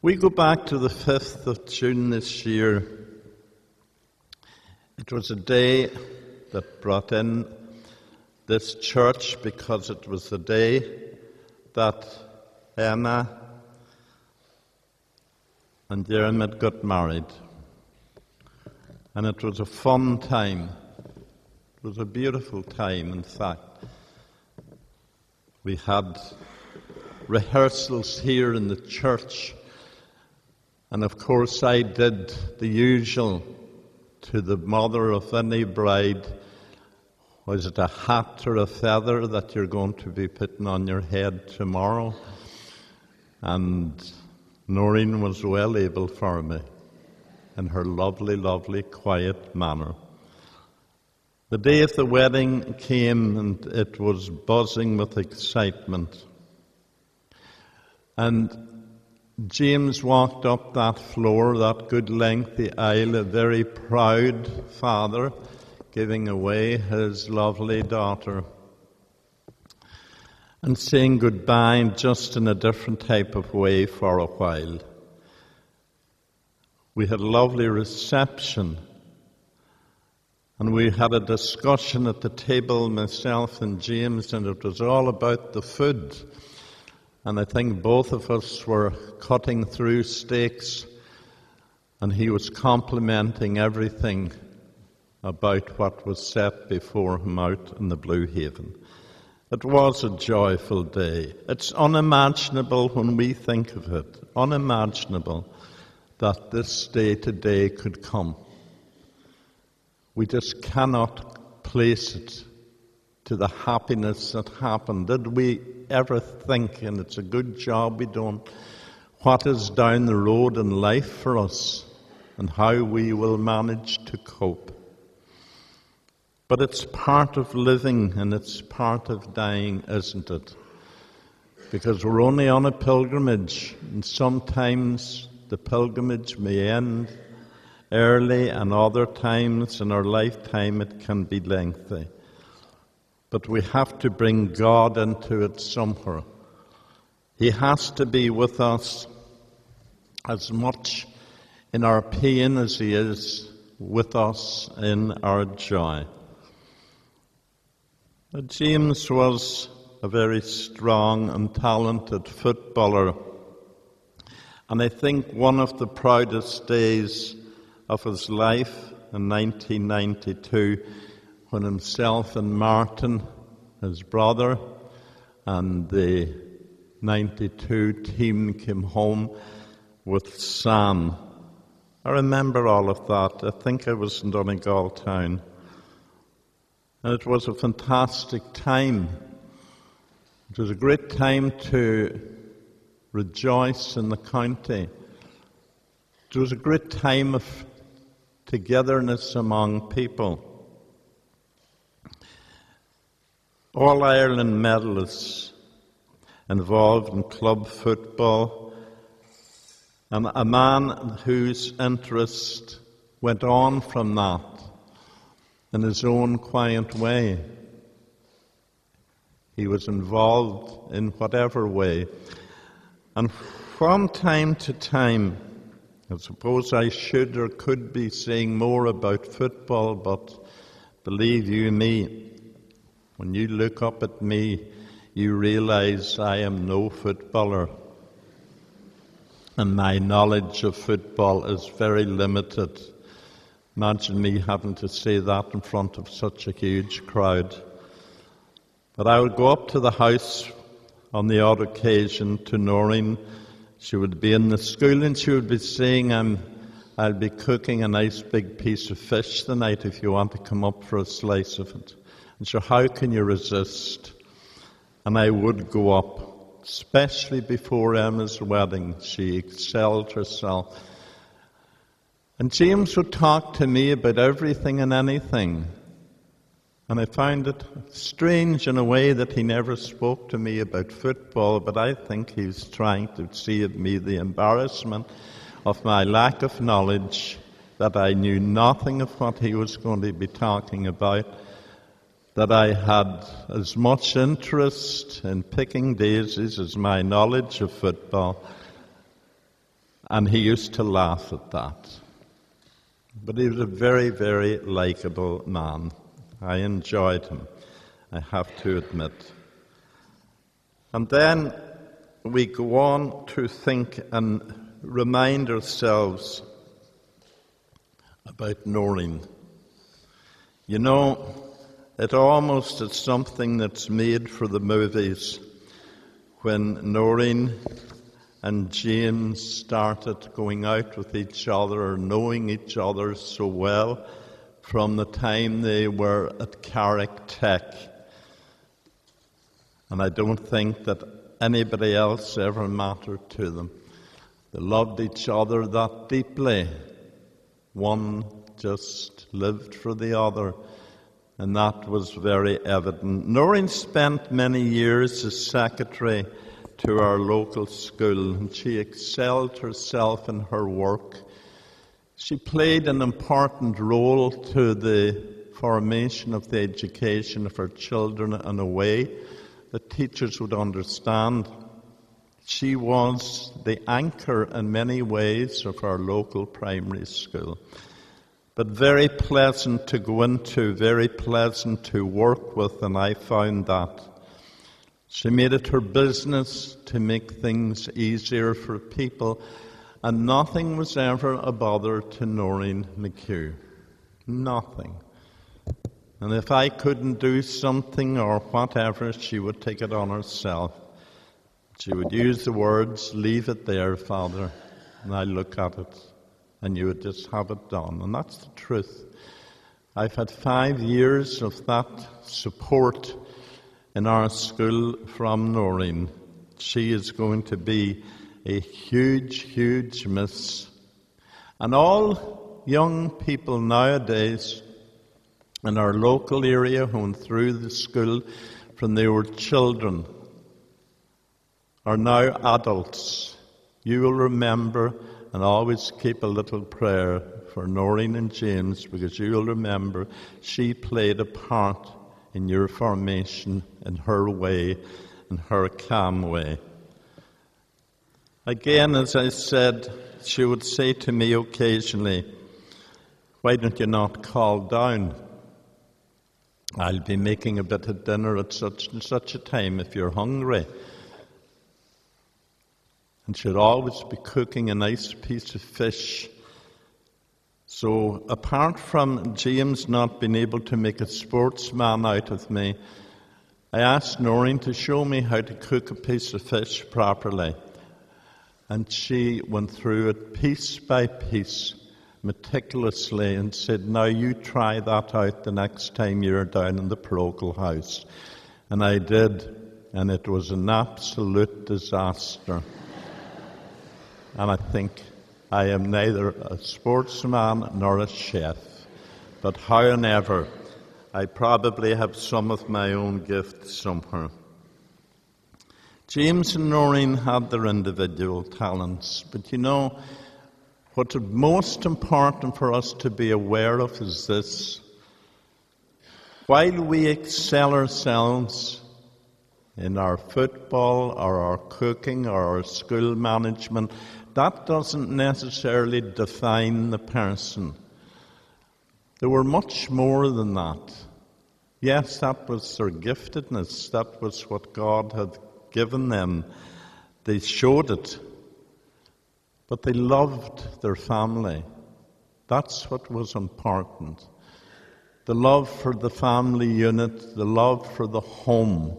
We go back to the 5th of June this year. It was a day that brought in this church because it was the day that Emma and Dermot got married. And it was a fun time. It was a beautiful time, in fact. We had rehearsals here in the church. And of course I did the usual to the mother of any bride. Was it a hat or a feather that you're going to be putting on your head tomorrow? And Noreen was well able for me in her lovely, lovely, quiet manner. The day of the wedding came and it was buzzing with excitement. And James walked up that floor, that good lengthy aisle, a very proud father, giving away his lovely daughter and saying goodbye just in a different type of way for a while. We had a lovely reception and we had a discussion at the table, myself and James, and it was all about the food. And I think both of us were cutting through steaks, and he was complimenting everything about what was set before him out in the Blue Haven. It was a joyful day. It's unimaginable when we think of it, unimaginable that this day today could come. We just cannot place it to the happiness that happened. Did we ever think, and it's a good job we don't, what is down the road in life for us and how we will manage to cope? But it's part of living and it's part of dying, isn't it? Because we're only on a pilgrimage, and sometimes the pilgrimage may end early, and other times in our lifetime it can be lengthy. But we have to bring God into it somewhere. He has to be with us as much in our pain as He is with us in our joy. James was a very strong and talented footballer. And I think one of the proudest days of his life in 1992, when himself and Martin, his brother, and the 92 team came home with Sam. I remember all of that. I think I was in Donegal town. And it was a fantastic time. It was a great time to rejoice in the county. It was a great time of togetherness among people. All Ireland medalists involved in club football, and a man whose interest went on from that in his own quiet way. He was involved in whatever way. And from time to time, I suppose I should or could be saying more about football, but believe you me, when you look up at me, you realize I am no footballer. And my knowledge of football is very limited. Imagine me having to say that in front of such a huge crowd. But I would go up to the house on the odd occasion to Noreen. She would be in the school and she would be saying, I'll be cooking a nice big piece of fish tonight if you want to come up for a slice of it. And so how can you resist? And I would go up, especially before Emma's wedding. She excelled herself. And James would talk to me about everything and anything. And I found it strange in a way that he never spoke to me about football, but I think he was trying to see in me the embarrassment of my lack of knowledge, that I knew nothing of what he was going to be talking about, that I had as much interest in picking daisies as my knowledge of football. And he used to laugh at that. But he was a very, very likeable man. I enjoyed him, I have to admit. And then we go on to think and remind ourselves about Noreen. You know, it almost is something that's made for the movies when Noreen and James started going out with each other or knowing each other so well from the time they were at Carricktech. And I don't think that anybody else ever mattered to them. They loved each other that deeply. One just lived for the other, and that was very evident. Noreen spent many years as secretary to our local school, and she excelled herself in her work. She played an important role to the formation of the education of her children in a way that teachers would understand. She was the anchor in many ways of our local primary school, but very pleasant to go into, very pleasant to work with, and I found that. She made it her business to make things easier for people, and nothing was ever a bother to Noreen McHugh. Nothing. And if I couldn't do something or whatever, she would take it on herself. She would use the words, "Leave it there, Father," and I look at it, and you would just have it done. And that's the truth. I've had 5 years of that support in our school from Noreen. She is going to be a huge, huge miss. And all young people nowadays in our local area who went through the school from they were children are now adults. You will remember and always keep a little prayer for Noreen and James, because you will remember she played a part in your formation in her way, in her calm way. Again, as I said, she would say to me occasionally, "Why don't you not call down? I'll be making a bit of dinner at such and such a time if you're hungry." And she'd always be cooking a nice piece of fish. So apart from James not being able to make a sportsman out of me, I asked Noreen to show me how to cook a piece of fish properly. And she went through it piece by piece, meticulously, and said, "Now you try that out the next time you're down in the parochial house." And I did, and it was an absolute disaster. And I think I am neither a sportsman nor a chef. But however, I probably have some of my own gifts somewhere. James and Noreen had their individual talents. But you know, what's most important for us to be aware of is this. While we excel ourselves in our football or our cooking or our school management, that doesn't necessarily define the person. They were much more than that. Yes, that was their giftedness. That was what God had given them. They showed it. But they loved their family. That's what was important. The love for the family unit, the love for the home,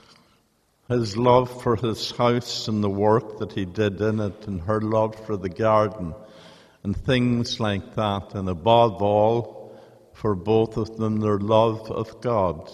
his love for his house and the work that he did in it, and her love for the garden, and things like that. And above all, for both of them, their love of God.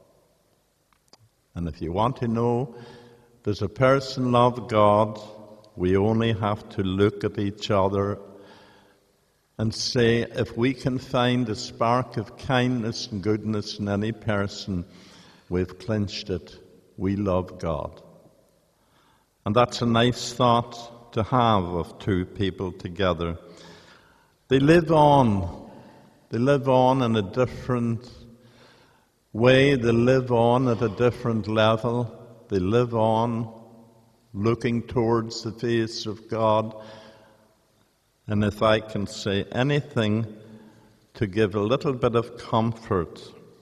And if you want to know, does a person love God? We only have to look at each other and say, if we can find a spark of kindness and goodness in any person, we've clinched it. We love God. And that's a nice thought to have of two people together. They live on. They live on in a different way. They live on at a different level. They live on looking towards the face of God. And if I can say anything to give a little bit of comfort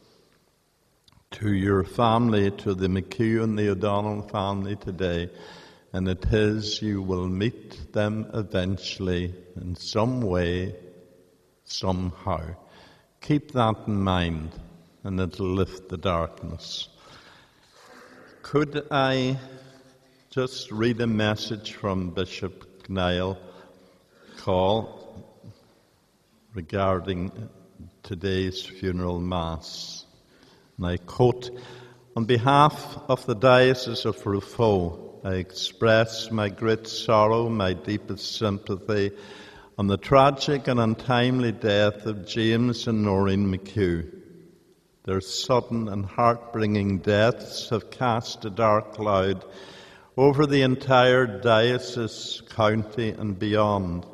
to your family, to the McHugh and the O'Donnell family today, and it is you will meet them eventually in some way, somehow. Keep that in mind, and it'll lift the darkness. Could I just read a message from Bishop Niall Call regarding today's funeral mass? And I quote, "On behalf of the Diocese of Rufo, I express my great sorrow, my deepest sympathy on the tragic and untimely death of James and Noreen McHugh. Their sudden and heart-bringing deaths have cast a dark cloud over the entire diocese, county and beyond.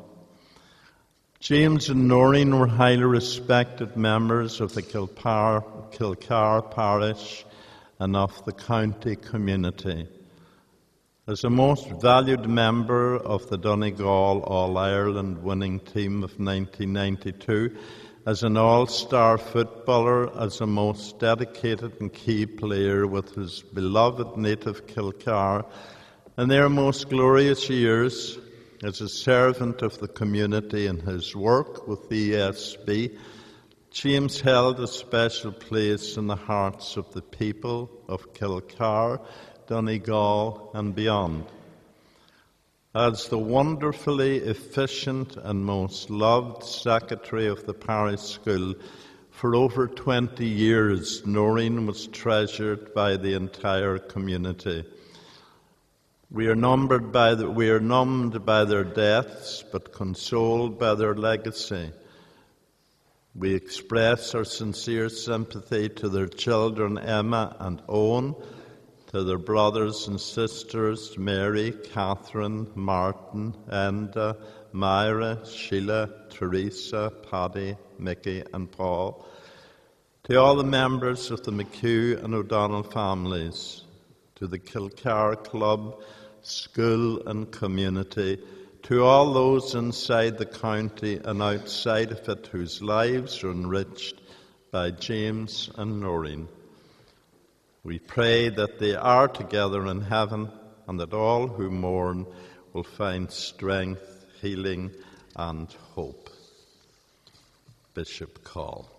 James and Noreen were highly respected members of the Kilcar parish and of the county community. As a most valued member of the Donegal All-Ireland winning team of 1992, as an all-star footballer, as a most dedicated and key player with his beloved native Kilcar, in their most glorious years, as a servant of the community in his work with the ESB, James held a special place in the hearts of the people of Kilcar, Donegal and beyond. As the wonderfully efficient and most loved secretary of the parish school for over 20 years, Noreen was treasured by the entire community. We are numbed by their deaths, but consoled by their legacy. We express our sincere sympathy to their children Emma and Owen, to their brothers and sisters Mary, Catherine, Martin, Enda, Myra, Sheila, Teresa, Paddy, Mickey and Paul, to all the members of the McHugh and O'Donnell families, to the Kilcar Club, school and community, to all those inside the county and outside of it whose lives are enriched by James and Noreen. We pray that they are together in heaven and that all who mourn will find strength, healing and hope. Bishop Call.